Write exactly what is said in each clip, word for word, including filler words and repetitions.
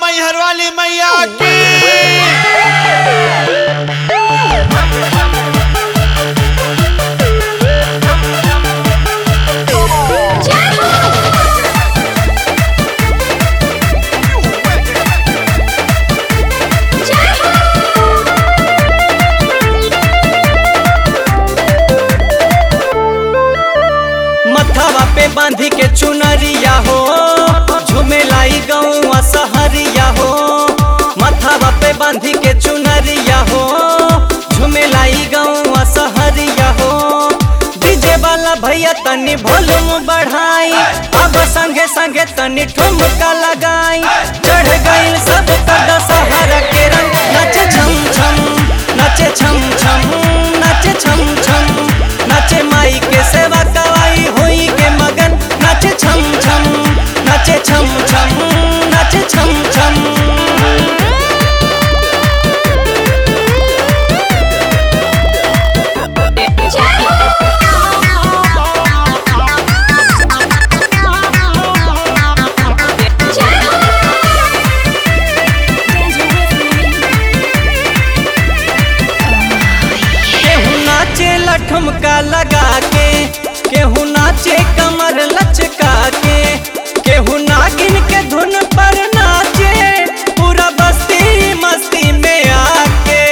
मैहर वाली मैया की। मथवा पे बांधी के चुनरिया हो, झुमेलाई गौवा सहरिया हो। मथवा पे बांधी के चुनरिया हो, झुमेलाई गौवा सहरिया हो। डीजे वाला भैया तनी वॉल्यूम बढ़ाई, अब संगे संगे तनी ठुमका लगाई। चढ़ गईल सब कदा सहारा के रंग, नाचे छम छम नाचे छम छम नाचे छम छम। नाचे माई के सेवा कवाई होई के मगन, नाचे छम छम नाचे छम छम नाचे छम छम। ठुमका लगा के केहू नाचे कमर लचका के, केहू नागिन के धुन पर नाचे पूरा बस्ती मस्ती में आके।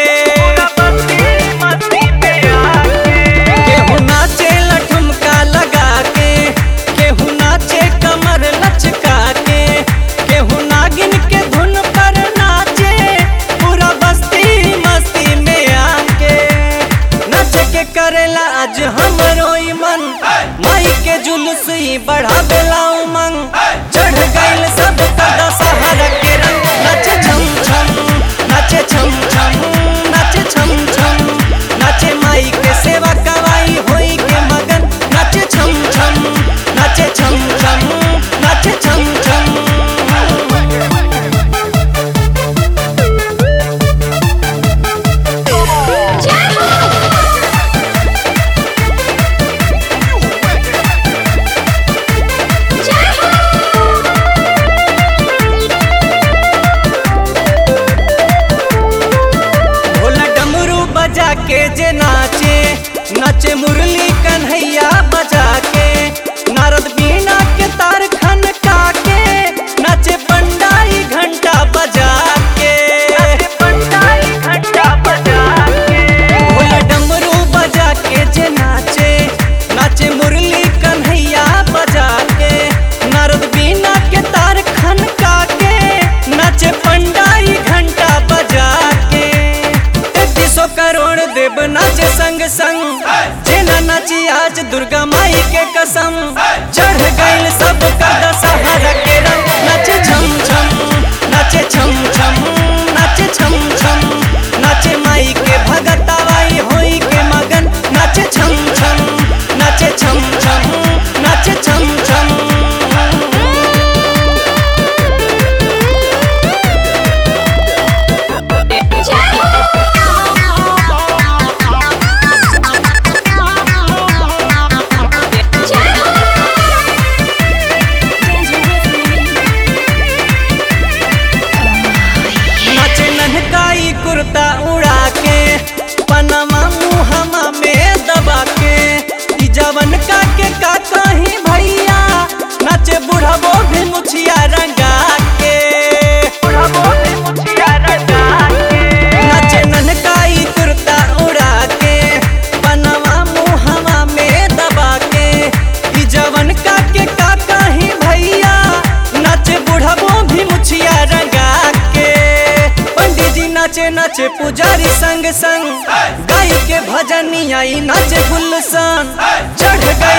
केहू नाचे ठुमका लगा के, केहू नाचे कमर लचका के, केहू नागिन के धुन पर नाचे पूरा बस्ती मस्ती में आके। नाच के करेला आज हमरो मन, माई के जुलूस ही बढ़ावेला उमंग। चढ़ गईल सब कदा सहारा के रंग, नाचे छम छम नाचे छम छम नाचे छम छम। नाचे माई के सेवा कवाई होई के मगन, नाचे छम छम नाचे छम छम नाचे छम छम। के जे नाचे नाचे मुरली कन्हैया बजा के, नारद बीना के तार खनका के, नाचे पंडाई घंटा बजा के। पंडाई घंटा बजा के भोला डमरू बजा के जे नाचे, नाचे मुरली कन्हैया बजा के, नारद बीना के तार खनका के, नाचे पंडाई घंटा बजा के। सौ करोड़ देव नाचे संग संग, जेना नाची आज दुर्गा माई के कसम। चढ़ गईल सब कदा सहारा के रंग, नाचे छम छम नाचे छम छम नाचे छम छम। नाचे माई के भगतवाई होई के मगन, नाचे छम छम नाचे छम छम नाचे छम छम। कुर्ता उड़ा के पनमा मुहमा में दबा के, जवन का के का कहीं भैया, नाचे बुढ़बो भी मुछिया रंगा के। बुढ़बो भी मुछिया रंगा के नाचे ननकाई कुर्ता उड़ा के, पनमा मुहमा में दबा के, जवन का के का कहीं भैया, नाचे बुढ़बो भी मुछिया रंगा के। नाचे नाचे पुजारी संग संग, गाय के भजनिया नाचे गुलशन। चढ़ गई